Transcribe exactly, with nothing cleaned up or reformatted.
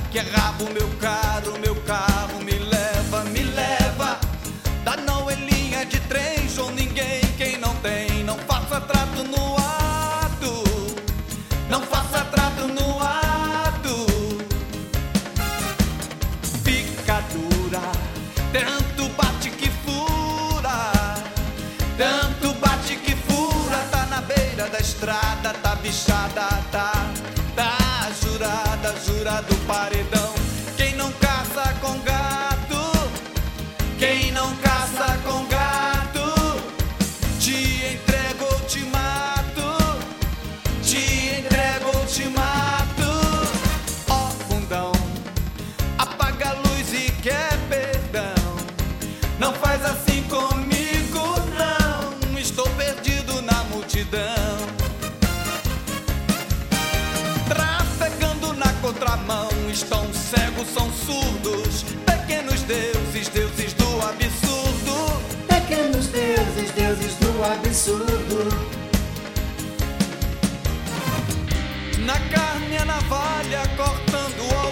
que é rabo, meu caro, meu carro me leva, me leva. Da não é linha de trem, sou ninguém, quem não tem, não faça trato no ato, não faça trato no ato. Fica dura, tanto bate que fura, tanto bate que fura, tá na beira da estrada, tá bichada, tá, tá jurada, jura do paredão. Quem não caça com gato, quem não caça com gato, te entrego ou te mato, te entrego ou te mato. Ó fundão, apaga a luz e quer perdão, não faz assim comigo não, estou perdido na multidão. Trafegando na contramão, estão cegos, são surdos, pequenos deuses, deuses do absurdo, Pequenos deuses, deuses do absurdo. na carne a navalha cortando o